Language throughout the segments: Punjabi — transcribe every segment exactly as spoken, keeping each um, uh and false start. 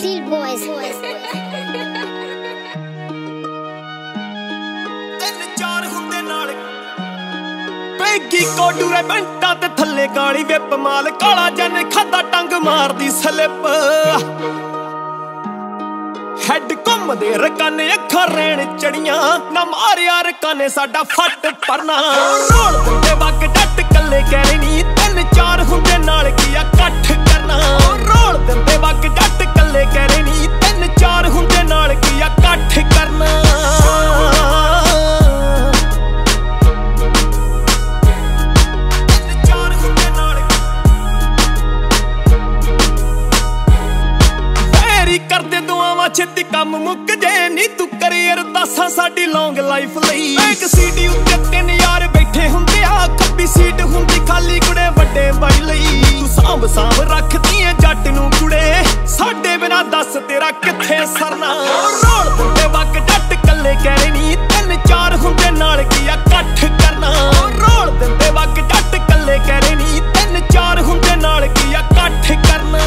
Seal Boys. ਪੈਗੀ ਕੋਡੂਰੇ ਬੰਟਾਂ ਤੇ ਥੱਲੇ ਕਾਲੀ ਵਿਪ ਮਾਲ ਕਾਲਾ ਜਨ ਖਾਦਾ ਟੰਗ ਮਾਰਦੀ ਸਲਿੱਪ ਹੈਡ ਘੁੰਮਦੇ ਰਕਾਨੇ ਅੱਖਾਂ ਰੈਣ ਚੜੀਆਂ ਨਾ ਮਾਰਿਆ ਰਕਾਨੇ ਸਾਡਾ ਫੱਟ ਪਰਨਾ ਰੋਲ ਦਿੰਦੇ ਵਗ ਡੱਟ ਕੱਲੇ ਕਹਿ ਨੀ ਤਿੰਨ ਚਾਰ ਹੁੰਦੇ ਨਾਲ ਕੀ ਆ ਇਕੱਠ ਕਰਨਾ ਰੋਲ ਦਿੰਦੇ ਵਗ ਡੱਟ ਕੱਲੇ ਕਹਿ ਨੀ ਤਿੰਨ ਚਾਰ ਹੁੰਦੇ ਨਾਲ ਕੀ ਆ ਇਕੱਠ ਕਰਨਾ ਕਰਦੇ ਦੁਆਵਾਂ ਛੇਤੀ ਕੰਮ ਮੁੱਕ ਜੇ ਨੀ ਤੂੰ ਕਰੀ ਅਰਦਾਸਾਂ ਸਾਡੀ ਲੌਂਗ ਲਾਈਫ ਲਈ ਇੱਕ ਸੀਟੀ ਉੱਤੇ ਤਿੰਨ ਯਾਰ ਬੈਠੇ ਹੁੰਦੇ ਆ ਖੱਬੀ ਸੀਟ ਹੁੰਦੀ ਖਾਲੀ ਕੁੜੇ ਵੱਡੇ ਬਾਈ ਲਈ ਤੂੰ ਸਾਂਭ ਸਾਂਭ ਰੱਖਦੀ ਏ ਜੱਟ ਨੂੰ ਕੁੜੇ ਸਾਡੇ ਬਿਨਾ ਦੱਸ ਤੇਰਾ ਕਿੱਥੇ ਸਰਨਾ ਰੋਲ ਦਿੰਦੇ ਵਗ ਜੱਟ ਕੱਲੇ ਕਹਿ ਨੀ ਤਿੰਨ ਚਾਰ ਹੁੰਦੇ ਨਾਲ ਕੀ ਆ ਇਕੱਠ ਕਰਨਾ ਰੋਲ ਦਿੰਦੇ ਵਗ ਜੱਟ ਕੱਲੇ ਕਹਿ ਨੀ ਤਿੰਨ ਚਾਰ ਹੁੰਦੇ ਨਾਲ ਕੀ ਆ ਇਕੱਠ ਕਰਨਾ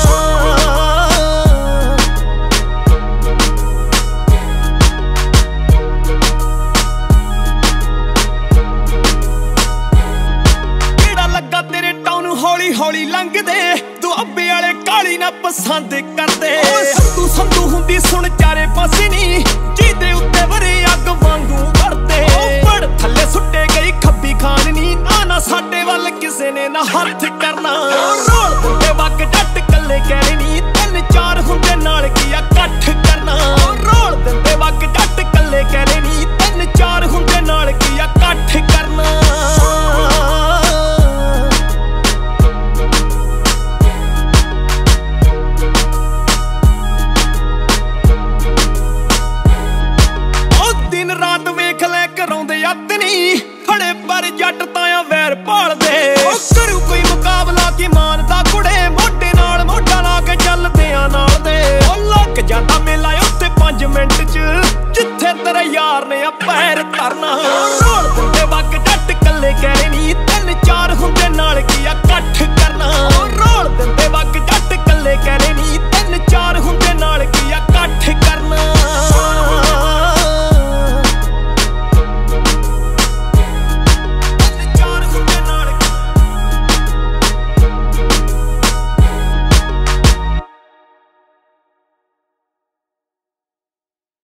ਹੌਲੀ ਹੌਲੀ ਲੰਘਦੇ ਦੁਆਬੇ ਵਾਲੇ ਕਾਲੀ ਨਾ ਪਸੰਦ ਕਰਦੇ ਸੰਤੂ ਸੰਤੂ ਹੁੰਦੀ ਸੁਣ ਚਾਰੇ ਪਾਸੇ ਨੀ ਜਿਹਦੇ ਉੱਤੇ ਵਰੇ ਅੱਗ ਵਾਂਗੂ ਵਰਦੇ ਪੜ ਥੱਲੇ ਸੁੱਟੇ ਗਈ ਖੱਬੀ ਖਾਨ ਨੀ ਨਾ ਨਾ ਸਾਡੇ ਵੱਲ ਕਿਸੇ ਨੇ ਨਾ ਹੱਥ